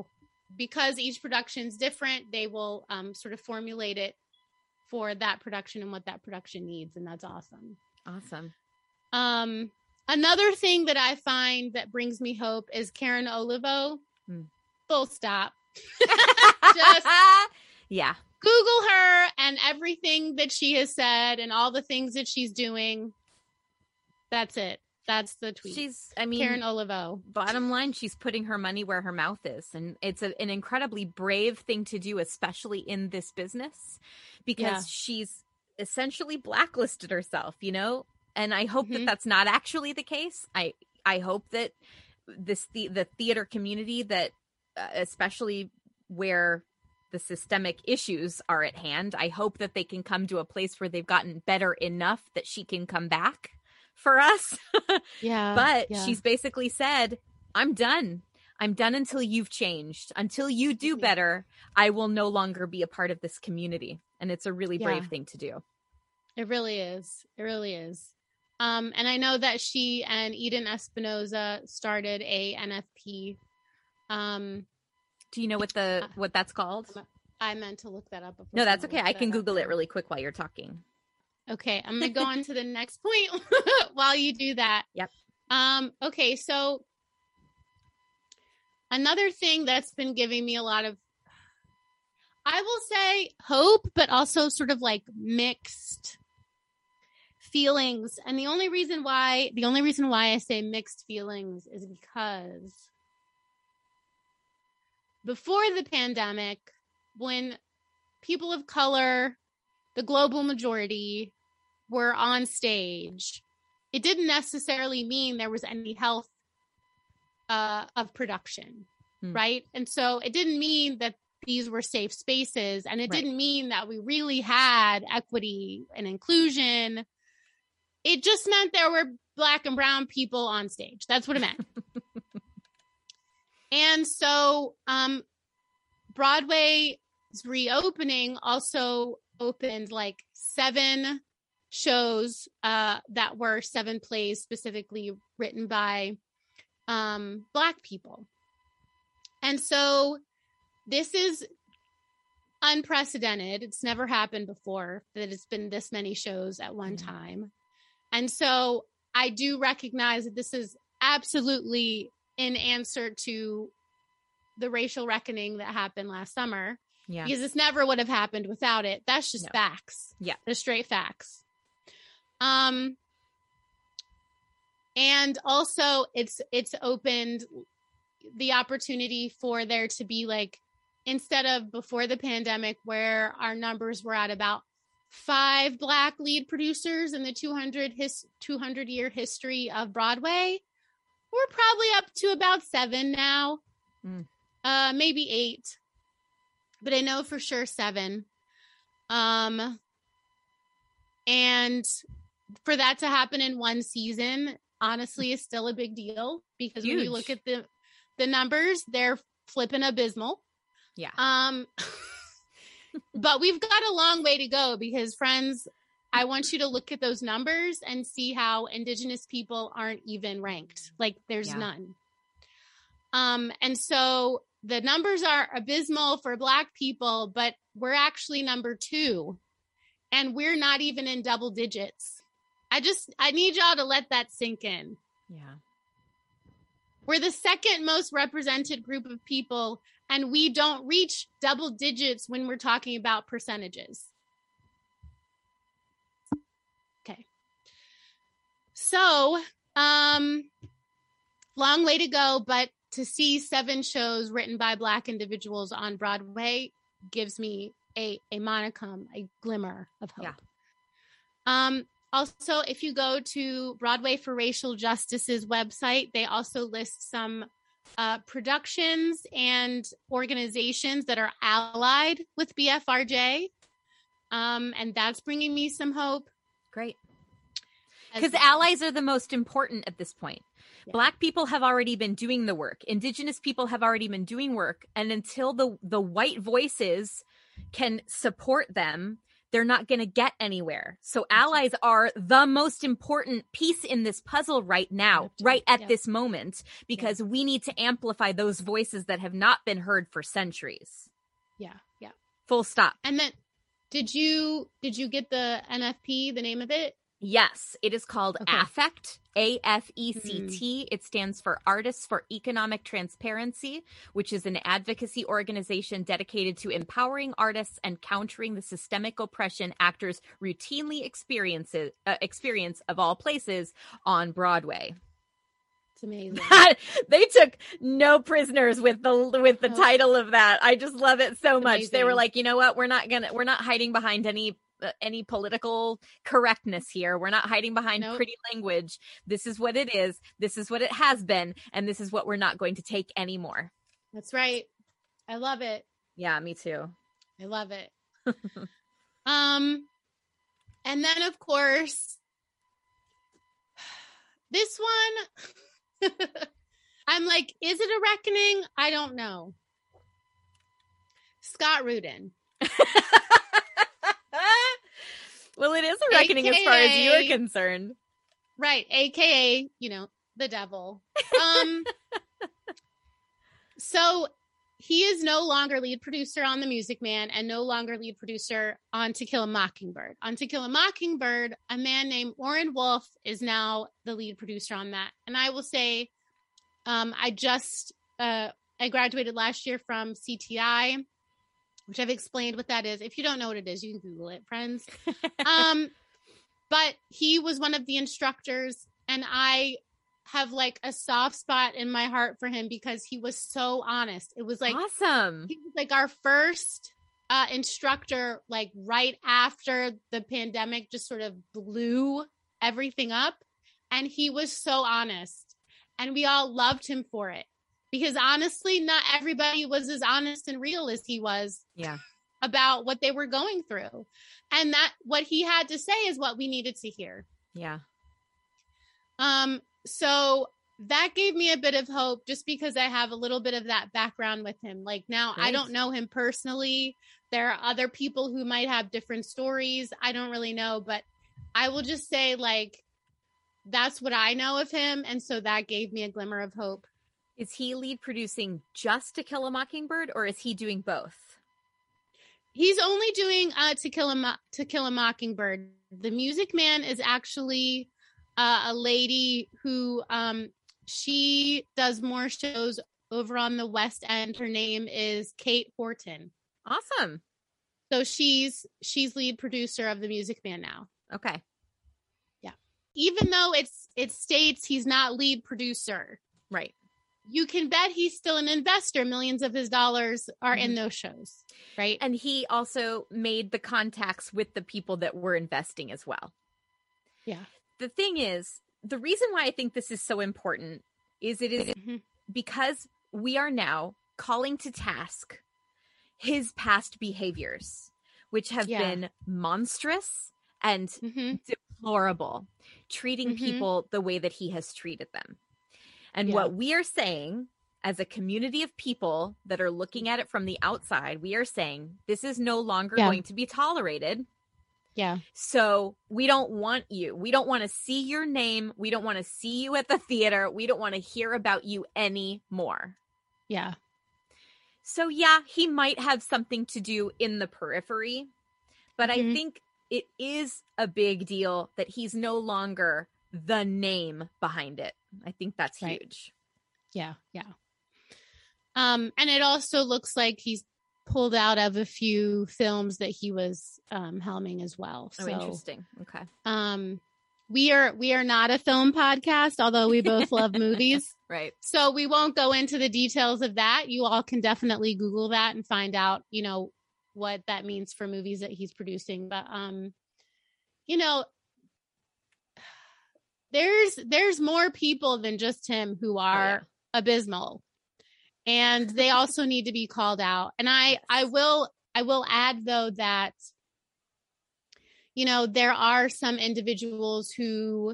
because each production is different, they will um, sort of formulate it for that production and what that production needs. And that's awesome. Awesome. Um, another thing that I find that brings me hope is Karen Olivo. Hmm. Full stop. Just yeah. Google her and everything that she has said and all the things that she's doing. That's it. That's the tweet. She's, I mean, Karen Olivo. Bottom line, she's putting her money where her mouth is. And it's a, an incredibly brave thing to do, especially in this business, because yeah. she's essentially blacklisted herself, you know? And I hope mm-hmm. that that's not actually the case. I, I hope that this, the, the theater community that, uh, especially where the systemic issues are at hand, I hope that they can come to a place where they've gotten better enough that she can come back for us. Yeah. But yeah. she's basically said, I'm done. I'm done until you've changed. Until you do better, I will no longer be a part of this community. And it's a really brave yeah. thing to do. It really is. It really is. Um, and I know that she and Eden Espinosa started a N F P. Um, do you know what the what that's called? I meant to look that up. No, that's okay. I can Google it really quick while you're talking. Okay, I'm going to go on to the next point while you do that. Yep. Um, okay, so another thing that's been giving me a lot of, I will say hope, but also sort of like mixed feelings. And the only reason why, the only reason why I say mixed feelings is because before the pandemic, when people of color, the global majority, were on stage, it didn't necessarily mean there was any health uh, of production, hmm. right? And so it didn't mean that these were safe spaces, and it right. didn't mean that we really had equity and inclusion. It just meant there were Black and brown people on stage. That's what it meant. And so um, Broadway's reopening also opened like seven shows uh, that were seven plays specifically written by um, Black people. And so this is unprecedented. It's never happened before that it's been this many shows at one mm-hmm. time. And so I do recognize that this is absolutely in answer to the racial reckoning that happened last summer. Yeah. Because this never would have happened without it. That's just no. facts. Yeah. The straight facts. Um, and also it's, it's opened the opportunity for there to be like, instead of before the pandemic where our numbers were at about five Black lead producers in the two hundred his two hundred year history of Broadway, we're probably up to about seven now, mm. uh, maybe eight, but I know for sure seven. Um, and for that to happen in one season, honestly, is still a big deal because Huge. When you look at the the numbers, they're flipping abysmal. Yeah. Um, but we've got a long way to go because, friends, I want you to look at those numbers and see how Indigenous people aren't even ranked. Like there's yeah. none. Um, and so the numbers are abysmal for Black people, but we're actually number two and we're not even in double digits. I just, I need y'all to let that sink in. Yeah. We're the second most represented group of people, and we don't reach double digits when we're talking about percentages. Okay. So, um, long way to go, but to see seven shows written by Black individuals on Broadway gives me a, a monicum, a glimmer of hope. Yeah. Um, Also, if you go to Broadway for Racial Justice's website, they also list some uh, productions and organizations that are allied with B F R J. Um, and that's bringing me some hope. Great. Because allies are the most important at this point. Yeah. Black people have already been doing the work. Indigenous people have already been doing work. And until the, the white voices can support them, they're not going to get anywhere. So allies are the most important piece in this puzzle right now, right at yeah. this moment, because yeah. we need to amplify those voices that have not been heard for centuries. Yeah. Yeah. Full stop. And then did you, did you get the N F P, the name of it? Yes, it is called okay. AFFECT, A F E C T. Mm-hmm. It stands for Artists for Economic Transparency, which is an advocacy organization dedicated to empowering artists and countering the systemic oppression actors routinely experience, uh, experience of all places on Broadway. It's amazing. They took no prisoners with the with the oh. title of that. I just love it so it's much. amazing. They were like, you know what? We're not gonna we're not hiding behind any uh, any political correctness here. We're not hiding behind nope. pretty language. This is what it is. This is what it has been, and this is what we're not going to take anymore. That's right. I love it. Yeah, me too. I love it. um, and then of course, this one. I'm like, is it a reckoning? I don't know. Scott Rudin. Well, it is a reckoning A K A, as far as you are concerned. Right. A K A, you know, the devil. Um, so he is no longer lead producer on The Music Man and no longer lead producer on To Kill a Mockingbird. On To Kill a Mockingbird, a man named Oren Wolf is now the lead producer on that. And I will say, um, I just, uh, I graduated last year from C T I, which I've explained what that is. If you don't know what it is, you can Google it, friends. um, but he was one of the instructors, and I have like a soft spot in my heart for him because he was so honest. It was like awesome. He was like our first uh, instructor, like right after the pandemic just sort of blew everything up. And he was so honest, and we all loved him for it. Because honestly, not everybody was as honest and real as he was yeah. about what they were going through. And that what he had to say is what we needed to hear. Yeah. Um, so that gave me a bit of hope just because I have a little bit of that background with him. Like now Great. I don't know him personally. There are other people who might have different stories. I don't really know, but I will just say like, that's what I know of him. And so that gave me a glimmer of hope. Is he lead producing just To Kill a Mockingbird, or is he doing both? He's only doing uh, To Kill a Mo- To Kill a Mockingbird. The Music Man is actually uh, a lady who um, she does more shows over on the West End. Her name is Kate Horton. Awesome. So she's she's lead producer of The Music Man now. Okay. Yeah. Even though it's it states he's not lead producer. Right. You can bet he's still an investor. Millions of his dollars are mm-hmm. in those shows, right? And he also made the contacts with the people that were investing as well. Yeah. The thing is, the reason why I think this is so important is it is mm-hmm. because we are now calling to task his past behaviors, which have yeah. been monstrous and mm-hmm. deplorable, treating mm-hmm. people the way that he has treated them. And yeah. what we are saying as a community of people that are looking at it from the outside, we are saying this is no longer yeah. going to be tolerated. Yeah. So we don't want you. We don't want to see your name. We don't want to see you at the theater. We don't want to hear about you anymore. Yeah. So yeah, he might have something to do in the periphery, but mm-hmm. I think it is a big deal that he's no longer the name behind it. I think that's right. huge. Yeah. Yeah. Um, and it also looks like he's pulled out of a few films that he was um, helming as well. So, oh, interesting. Okay. Um, we are, we are not a film podcast, although we both love movies. Right. So we won't go into the details of that. You all can definitely Google that and find out, you know, what that means for movies that he's producing. But, um, you know, there's there's more people than just him who are oh, yeah. abysmal, and they also need to be called out. And I I will I will add though that, you know, there are some individuals who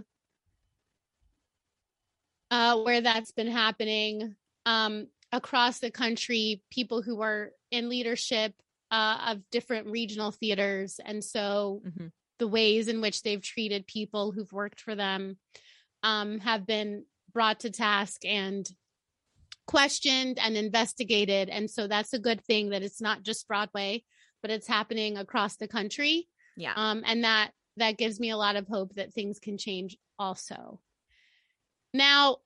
uh where that's been happening um across the country, people who are in leadership uh, of different regional theaters. And so Mm-hmm. the ways in which they've treated people who've worked for them um, have been brought to task and questioned and investigated. And so that's a good thing that it's not just Broadway, but it's happening across the country. Yeah. Um, and that, that gives me a lot of hope that things can change also. Now,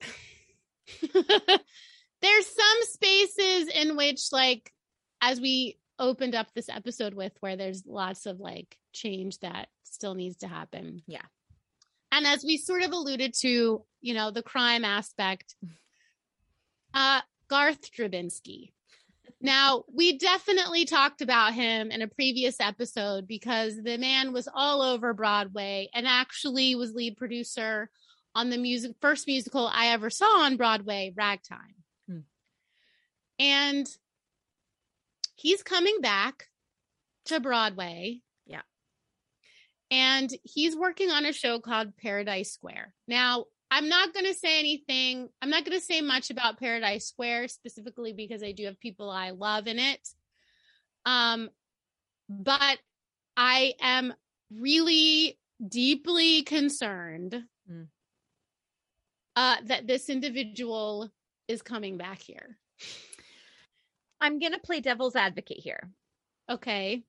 there's some spaces in which, like, as we opened up this episode with, where there's lots of like change that still needs to happen. Yeah. And as we sort of alluded to, you know, the crime aspect, uh, Garth Drabinsky. Now, we definitely talked about him in a previous episode because the man was all over Broadway and actually was lead producer on the music first musical I ever saw on Broadway, Ragtime. Hmm. And he's coming back to Broadway. Yeah. And he's working on a show called Paradise Square. Now, I'm not going to say anything. I'm not going to say much about Paradise Square specifically because I do have people I love in it. Um, but I am really deeply concerned mm. uh, that this individual is coming back here. I'm going to play devil's advocate here. Okay.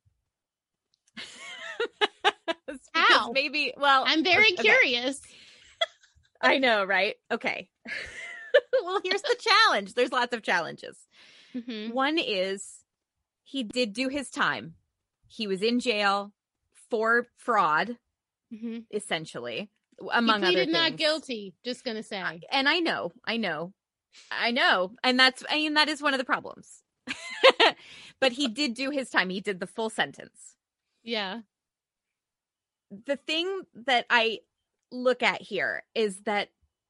How? Maybe, well, I'm very okay. curious. I know, right? Okay. Well, here's the challenge. There's lots of challenges. Mm-hmm. One is he did do his time. He was in jail for fraud, Mm-hmm. essentially, among he other pleaded things. not guilty, just going to say. And I know, I know, I know. And that's, I mean, that is one of the problems. But he did do his time. He did the full sentence. Yeah. The thing that I look at here is that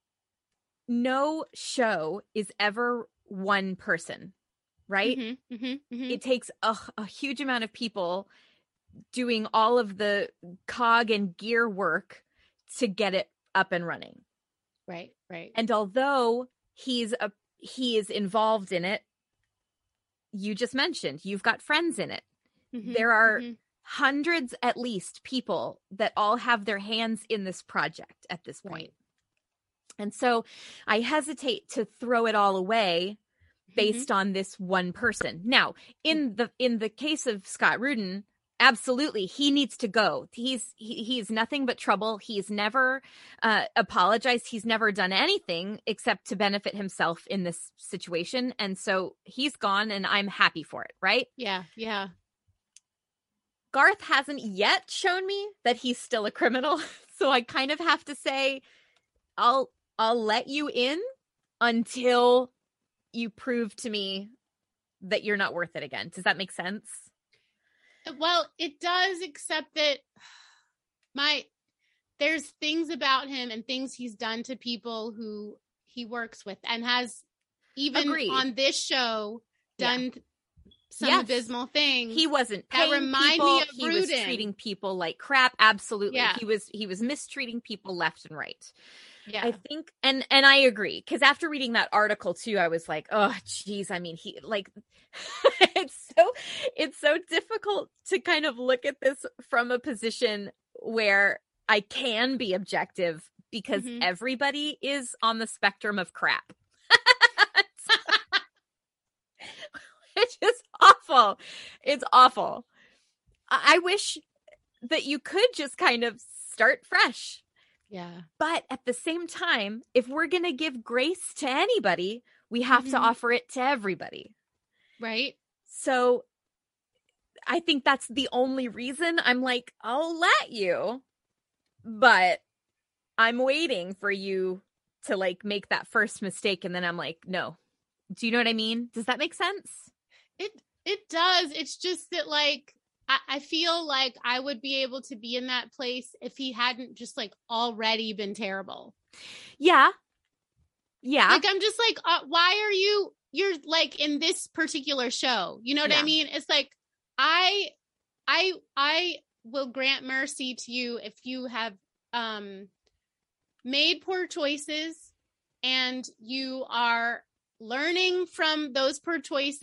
no show is ever one person, right? Mm-hmm, mm-hmm, mm-hmm. It takes a, a huge amount of people doing all of the cog and gear work to get it up and running. Right, right. And although he's a he is involved in it, you just mentioned you've got friends in it. Mm-hmm, There are mm-hmm. hundreds at least people that all have their hands in this project at this point. Right. And so I hesitate to throw it all away based Mm-hmm. on this one person. Now, in the in the case of Scott Rudin, absolutely, he needs to go. He's he, he's nothing but trouble. He's never uh, apologized. He's never done anything except to benefit himself in this situation. And so he's gone, and I'm happy for it, right? Yeah, yeah. Garth hasn't yet shown me that he's still a criminal. So I kind of have to say, I'll I'll let you in until you prove to me that you're not worth it again. Does that make sense? Well, it does, except that my there's things about him and things he's done to people who he works with and has even Agreed. on this show done Yeah. some Yes. abysmal things. He wasn't That paying remind people. me of He was Rudin. treating people like crap. Absolutely. Yeah. He was he was mistreating people left and right. yeah. I think, and and I agree, because after reading that article too, I was like, oh, geez. I mean, he like, it's so it's so difficult to kind of look at this from a position where I can be objective because Mhm. everybody is on the spectrum of crap. Which is awful. It's awful. I I wish that you could just kind of start fresh. yeah. But at the same time, if we're going to give grace to anybody, we have to Mhm. offer it to everybody. Right. So I think that's the only reason I'm like, I'll let you, but I'm waiting for you to like make that first mistake. And then I'm like, no. Do you know what I mean? Does that make sense? It it does. It's just that like I, I feel like I would be able to be in that place if he hadn't just like already been terrible. Yeah. Yeah. Like I'm just like, uh, why are you? You're like in this particular show. You know what Yeah. I mean? It's like I I I will grant mercy to you if you have um made poor choices and you are learning from those poor choices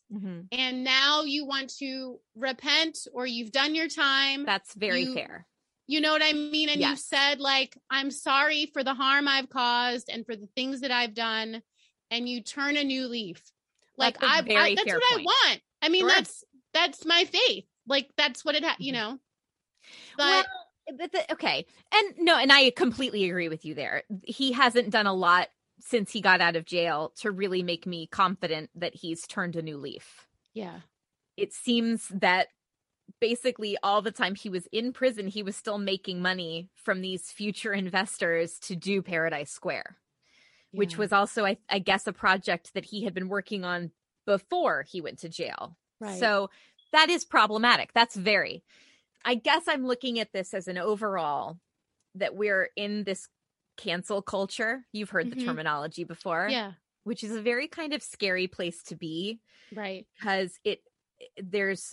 Mm-hmm. And now you want to repent, or you've done your time. That's very you, fair. You know what I mean? And yes. you've said, like, I'm sorry for the harm I've caused and for the things that I've done. And you turn a new leaf. Like, I, I that's what point. I want. I mean, sure. that's, that's my faith. Like, that's what it, ha- you know, but. Well, but the, okay. And no, and I completely agree with you there. He hasn't done a lot since he got out of jail to really make me confident that he's turned a new leaf. Yeah. It seems that basically all the time he was in prison, he was still making money from these future investors to do Paradise Square, yeah. which was also, I, I guess, a project that he had been working on before he went to jail. Right. So that is problematic. That's very, I guess I'm looking at this as an overall that we're in this cancel culture. You've heard mm-hmm. the terminology before. Yeah. Which is a very kind of scary place to be. Right. Because it, there's,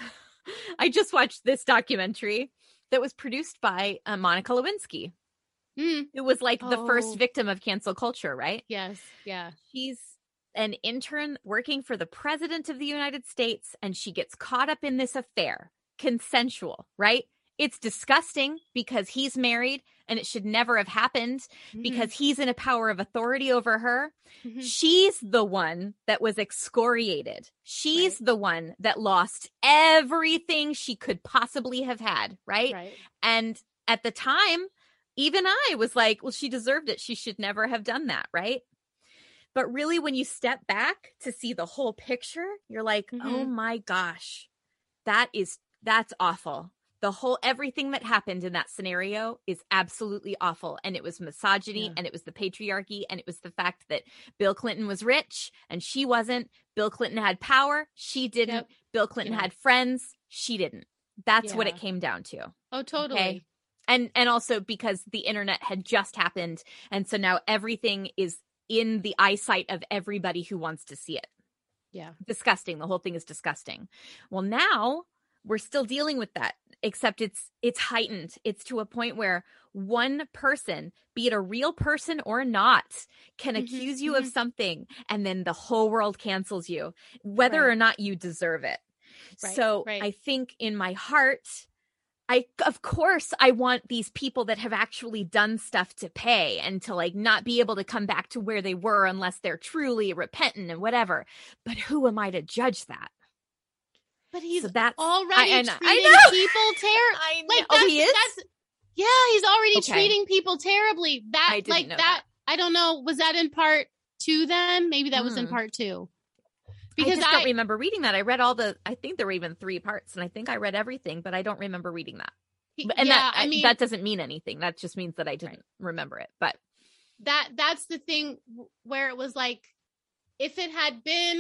I just watched this documentary that was produced by uh, Monica Lewinsky. Mm. It was like oh. the first victim of cancel culture, right? Yes. Yeah. She's an intern working for the president of the United States, and she gets caught up in this affair. Consensual, right? It's disgusting because he's married and it should never have happened mm-hmm. because he's in a power of authority over her. Mm-hmm. She's the one that was excoriated. She's right. the one that lost everything she could possibly have had, right? right? And at the time, even I was like, well, she deserved it. She should never have done that, right? But really, when you step back to see the whole picture, you're like, mm-hmm. oh my gosh, that is, that's awful. The whole, everything that happened in that scenario is absolutely awful. And it was misogyny yeah. and it was the patriarchy. And it was the fact that Bill Clinton was rich and she wasn't. Bill Clinton had power. She didn't. Yep. Bill Clinton yeah. had friends. She didn't. That's yeah. what it came down to. Oh, totally. Okay? And, and also because the internet had just happened. And so now everything is in the eyesight of everybody who wants to see it. Yeah. Disgusting. The whole thing is disgusting. Well, now we're still dealing with that, except it's it's heightened. It's to a point where one person, be it a real person or not, can mm-hmm, accuse you mm-hmm. of something, and then the whole world cancels you, whether right. or not you deserve it. Right, so right. I think in my heart, I of course I want these people that have actually done stuff to pay and to like not be able to come back to where they were unless they're truly repentant and whatever. But who am I to judge that? But he's so that's, already I, treating I people terribly. I know. Like, oh, he is? That's, yeah, he's already okay. treating people terribly. That, I didn't like know that, that. I don't know. Was that in part two then? Maybe that mm. was in part two. Because I just I, don't remember reading that. I read all the, I think there were even three parts, and I think I read everything, but I don't remember reading that. He, and yeah, that, I mean, that doesn't mean anything. That just means that I didn't right. remember it. But that that's the thing where it was like, if it had been,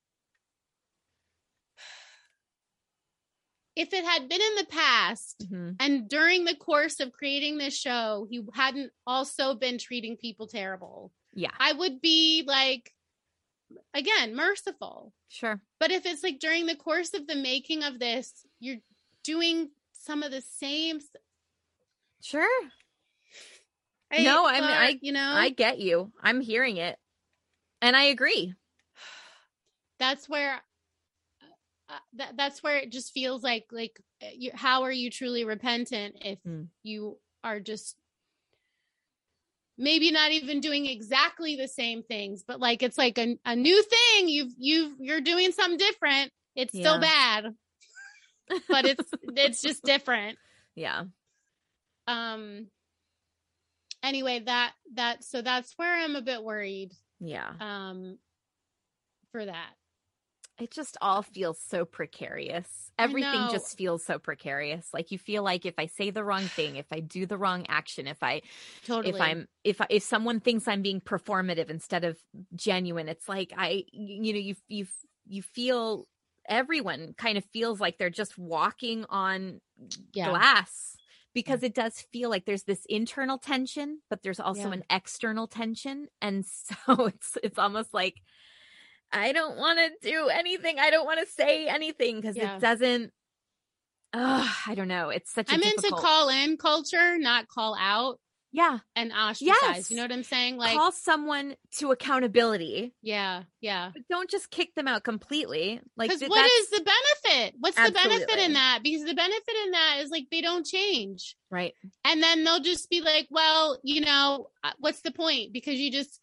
if it had been in the past mm-hmm. and during the course of creating this show, he hadn't also been treating people terrible. Yeah. I would be like, again, merciful. Sure. But if it's like during the course of the making of this, you're doing some of the same. Sure. I, no, I mean, I, you know, I get you. I'm hearing it. And I agree. That's where, uh, that, that's where it just feels like, like, you, how are you truly repentant if mm. you are just maybe not even doing exactly the same things, but like, it's like a, a new thing. You've, you've, you're doing something different. It's yeah. still bad, but it's, it's just different. Yeah. Um, anyway, that, that, so that's where I'm a bit worried. Yeah. Um, for that. It just all feels so precarious. Everything just feels so precarious. Like you feel like if I say the wrong thing, if I do the wrong action, if I, totally. if I'm, if I, if someone thinks I'm being performative instead of genuine, it's like I, you know, you, you, you feel, everyone kind of feels like they're just walking on yeah. glass, because yeah. it does feel like there's this internal tension, but there's also yeah. an external tension. And so it's, it's almost like, I don't want to do anything. I don't want to say anything because yeah. it doesn't, oh, I don't know. It's such a I'm difficult... into call in culture, not call out. yeah. and ostracized. Yes. You know what I'm saying? Like, call someone to accountability. Yeah, yeah. But don't just kick them out completely. Like, because th- what that's- is the benefit? What's the benefit Absolutely. in that? Because the benefit in that is like they don't change. right? And then they'll just be like, well, you know, uh, what's the point? Because you just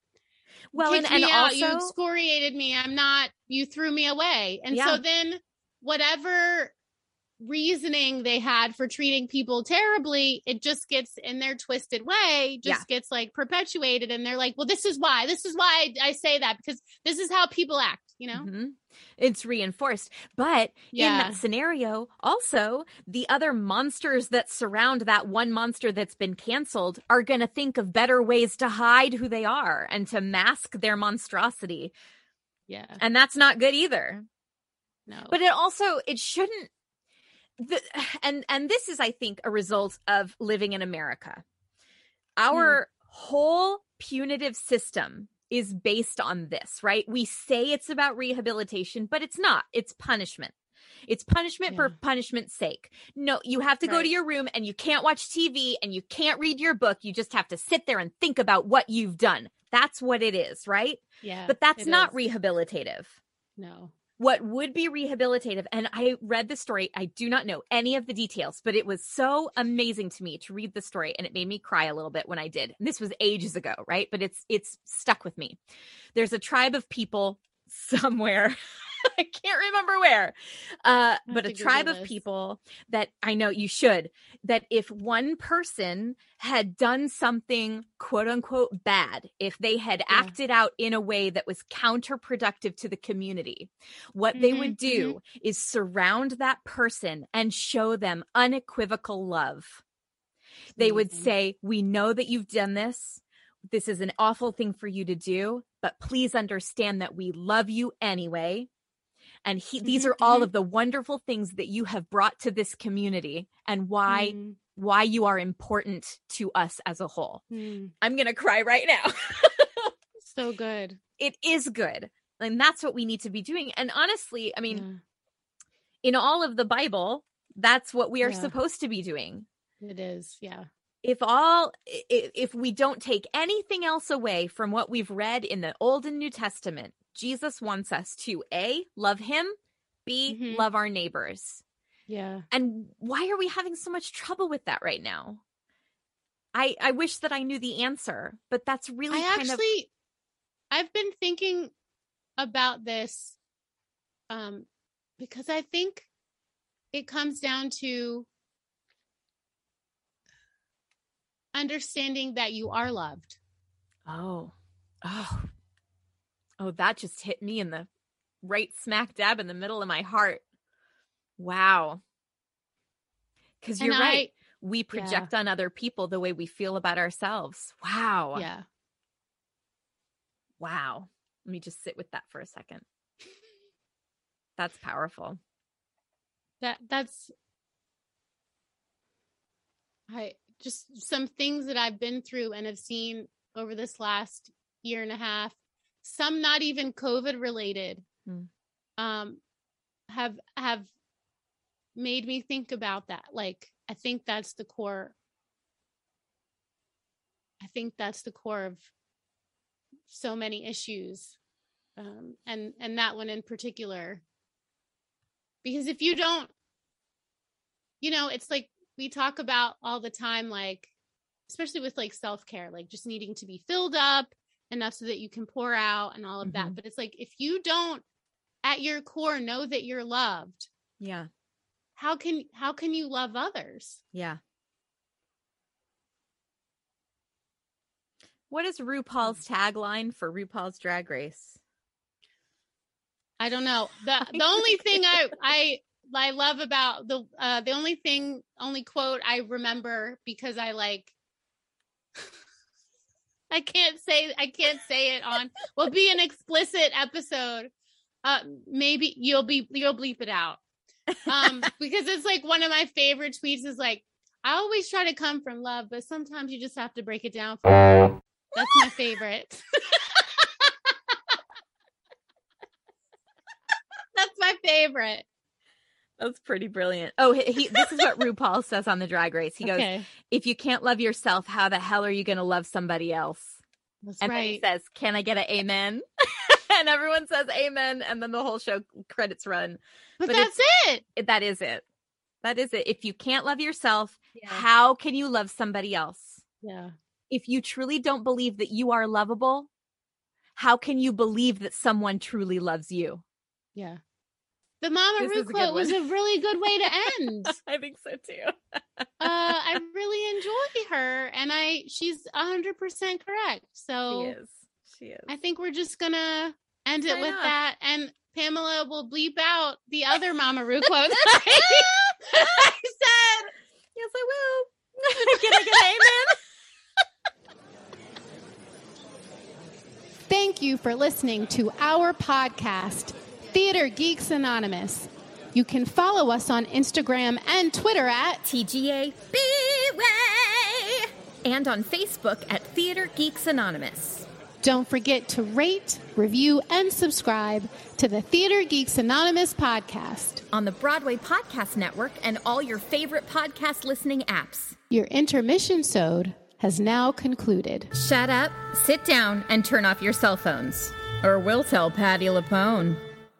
Well, and, kicked and me out, you also, excoriated me. I'm not, you threw me away. And Yeah. so then whatever reasoning they had for treating people terribly, it just gets in their twisted way, just gets like perpetuated. And they're like, well, this is why, this is why I, I say that, because this is how people act, you know? Mhm. It's reinforced. But in Yeah. that scenario, also, the other monsters that surround that one monster that's been canceled are going to think of better ways to hide who they are and to mask their monstrosity. Yeah. And that's not good either. No. But it also, it shouldn't. The, and and this is, I think, a result of living in America. Our whole punitive system is based on this, right? We say it's about rehabilitation, but it's not. It's punishment. It's punishment for Yeah. punishment's sake. No, you have to go Right. to your room and you can't watch T V and you can't read your book. You just have to sit there and think about what you've done. That's what it is, right? yeah. But that's it not is. rehabilitative. No. What would be rehabilitative, and I read the story, I do not know any of the details, but it was so amazing to me to read the story, and it made me cry a little bit when I did. And this was ages ago, right? But it's it's stuck with me. There's a tribe of people somewhere, I can't remember where, uh, have but to a tribe Google of this. people that I know you should, that if one person had done something quote unquote bad, if they had Yeah. acted out in a way that was counterproductive to the community, what they Mhm, would do is surround that person and show them unequivocal love. They would Amazing. say, we know that you've done this. This is an awful thing for you to do, but please understand that we love you anyway. And he, these Mhm, are all mhm. of the wonderful things that you have brought to this community and why Mm, why you are important to us as a whole. mm. I'm going to cry right now. So good. It is good. And that's what we need to be doing. And honestly, I mean, Yeah. in all of the Bible, that's what we are Yeah. supposed to be doing. It is. Yeah. If all i- if we don't take anything else away from what we've read in the Old and New Testament, Jesus wants us to A, love him, B, Mhm. love our neighbors. Yeah. And why are we having so much trouble with that right now? I I wish that I knew the answer, but that's really I kind actually, I've been thinking about this um, because I think it comes down to understanding that you are loved. of oh oh oh that just hit me in the right smack dab in the middle of my heart. Wow. Because you're And right. I- We project on other people the way we feel about ourselves. Wow. Yeah. Wow. Let me just sit with that for a second. That's powerful. That that's I just some things that I've been through and have seen over this last year and a half, some not even COVID related, Hmm. um, have have made me think about that. Like, I think that's the core. I think that's the core of so many issues, um, and and that one in particular. Because if you don't, you know, it's like we talk about all the time, like, especially with like self-care, like just needing to be filled up enough so that you can pour out and all of that. Mhm. But it's like, if you don't at your core know that you're loved, Yeah. how can, how can you love others? Yeah. What is RuPaul's tagline for RuPaul's Drag Race? I don't know. The, the only thing I, I, I love about the, uh, the only thing, only quote I remember, because I like, I can't say, I can't say it on, will be an explicit episode. Uh, maybe you'll be, you'll bleep it out. Um, because it's like one of my favorite tweets is like, I always try to come from love, but sometimes you just have to break it down for me. That's my favorite. That's my favorite. That's pretty brilliant. Oh, he, he, this is what RuPaul says on the Drag Race. He Okay. goes, if you can't love yourself, how the hell are you going to love somebody else? That's and right. then he says, can I get an amen? And everyone says amen. And then the whole show credits run. but, but that's it. it. That is it. That is it. If you can't love yourself, Yeah. how can you love somebody else? Yeah. If you truly don't believe that you are lovable, how can you believe that someone truly loves you? Yeah. The Mama This Ru is a good quote was one. a really good way to end. I think so too. uh, I really enjoy her, and I she's one hundred percent correct. So She is. She is. I think we're just gonna end it Sign with off. that, and Pamela will bleep out the other Mama Ru quotes. I said, Yes, I will. Can I get an amen? thank you for listening to our podcast, Theater Geeks Anonymous. You can follow us on Instagram and Twitter at T G A B-Way! And on Facebook at Theater Geeks Anonymous. Don't forget to rate, review, and subscribe to the Theater Geeks Anonymous podcast. On the Broadway Podcast Network and all your favorite podcast listening apps. Your intermission-sode has now concluded. Shut up, sit down, and turn off your cell phones. Or we'll tell Patti LuPone.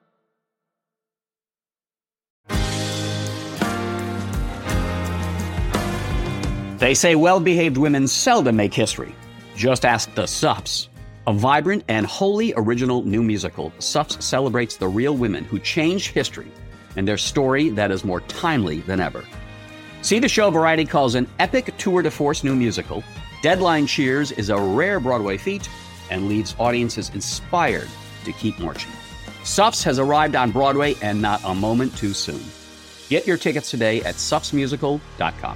They say well-behaved women seldom make history. Just ask the Sups. A vibrant and wholly original new musical, Sups celebrates the real women who changed history and their story that is more timely than ever. See the show Variety calls an epic tour de force new musical. Deadline cheers is a rare Broadway feat and leaves audiences inspired to keep marching. Sups has arrived on Broadway and not a moment too soon. Get your tickets today at sups musical dot com.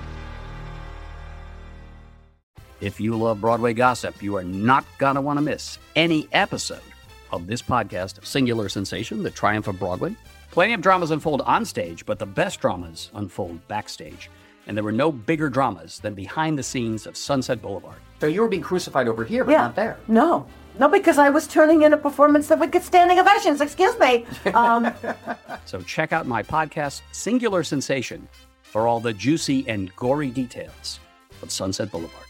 If you love Broadway gossip, you are not going to want to miss any episode of this podcast, Singular Sensation, The Triumph of Broadway. Plenty of dramas unfold on stage, but the best dramas unfold backstage. And there were no bigger dramas than behind the scenes of Sunset Boulevard. So you were being crucified over here, but Yeah. not there. No. No, because I was turning in a performance that would get standing ovations. Excuse me. Um, So check out my podcast, Singular Sensation, for all the juicy and gory details of Sunset Boulevard.